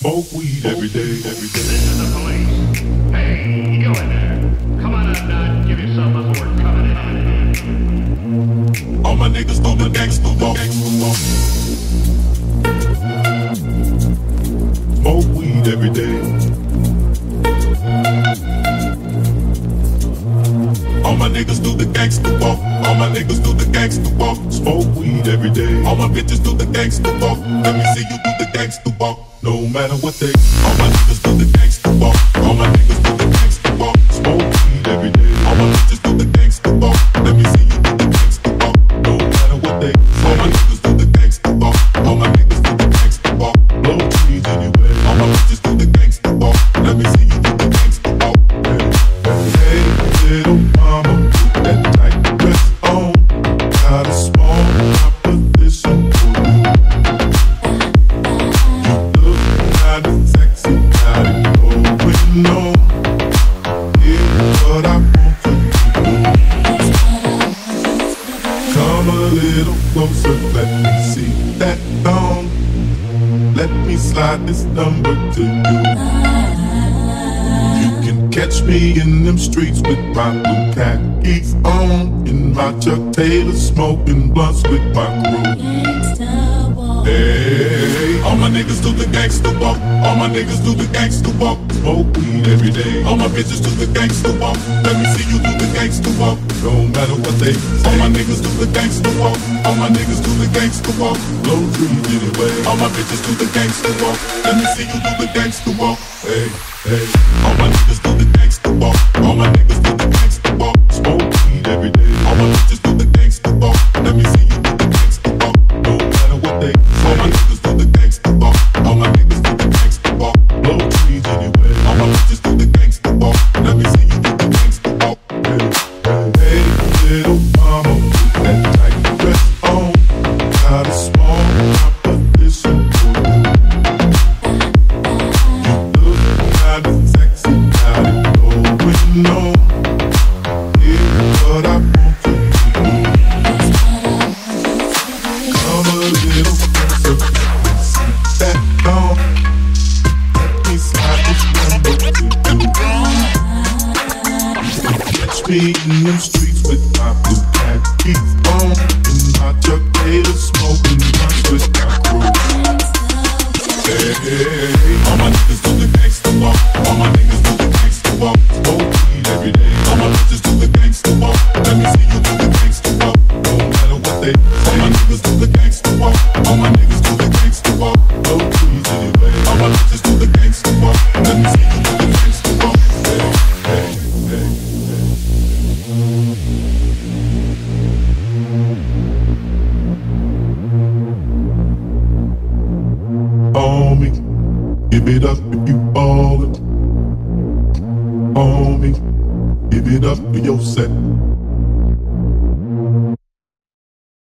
Smoke weed every day, every day. This is the police. Hey, you in there. Come on outside, give yourself up, we're coming in. All my niggas do the gangsta walk. Smoke weed every day. All my niggas do the gangsta walk. All my niggas do the gangsta walk. Smoke weed every day. All my bitches do the gangsta walk. Let me see you do the gangsta walk. No matter what they. All my niggas do the gangsta walk. All my niggas do the gangsta walk. Smoke weed every day. All my bitches do the gangsta walk. Let me see you do the gangsta walk. No matter what they. All my niggas do the gangsta walk. All my niggas do the gangsta walk. Blow trees anyway. All my bitches do the gangsta walk. Let me see you do the gangsta walk. Hey, little mama, put that tight dress on. Got a small proposition for you. You look kinda sexy, got it going on. Here's what I want you to do. Come a little closer, let me see that thong. Let me slide this number to you. You can catch me in them streets with my blue khakis on, in my Chuck Taylor smoking blunts with my crew. Hey, all my niggas do the gangsta walk. All my niggas do the gangsta walk. Smoke weed every day. All my bitches do the gangsta walk. Let me see you do the gangsta walk. No matter what they say. All my niggas do the gangsta walk. All my niggas do the gangsta walk. Blow trees anyway. All my bitches do the gangsta walk. Let me see you do the gangsta walk. Hey, hey. All my niggas do the gangsta walk. All my niggas do the gangsta walk. Smoke weed every day. All my bitches do the gangsta walk. Let me see you do the gangsta walk. No matter what they. All my niggas do the gangsta walk. All my niggas do the gangsta walk. Blow trees anyway. All my bitches do the gangsta walk. Let me see you do the gangsta walk. Hey, hey, hey, little mama, put that tight dress on. Got a small proposition for you. You look kinda sexy, got it going on. Here's what I want you to do. Come a little closer, let me see that thong. Let me slide this number to you. Catch me in them streets with my blue khakis on, in my Chuck Taylor smoking blunts with my crew. Hey, hey, hey. All my niggas do the gangsta walk. All my niggas do the gangsta walk. Smoke weed every day. All my bitches do the gangsta walk. Let me see you do the gangsta walk. No matter what they say. All my niggas do the gangsta walk. All my niggas do the gangsta walk. Blow trees anyway. All my bitches do the gangsta walk. Let me see you do the gangsta walk. Hey, hey, hey, hey. Homie, give it up if you ballin'. Homie, give it up for your set.